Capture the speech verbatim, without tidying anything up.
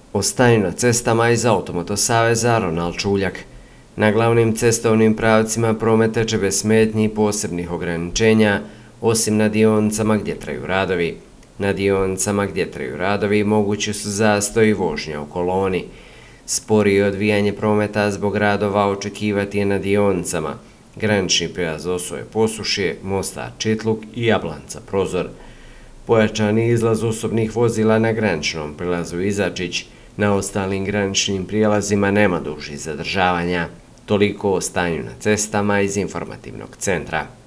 O stanju na cestama iz Automoto saveza Ronald Čuljak. Na glavnim cestovnim pravcima promet teče bez smetnji i posebnih ograničenja, osim na dionicama gdje traju radovi. Na dionicama gdje traju radovi mogući su zastoj i vožnja u koloni. Sporije odvijanje prometa zbog radova očekivati je na dionicama granični prijelaz Osoje Posušje, Mostar Čitluk i Jablanca Prozor. Pojačani izlaz osobnih vozila na graničnom prijelazu Izačić, na ostalim graničnim prijelazima nema dužih zadržavanja. Toliko o stanju na cestama iz informativnog centra.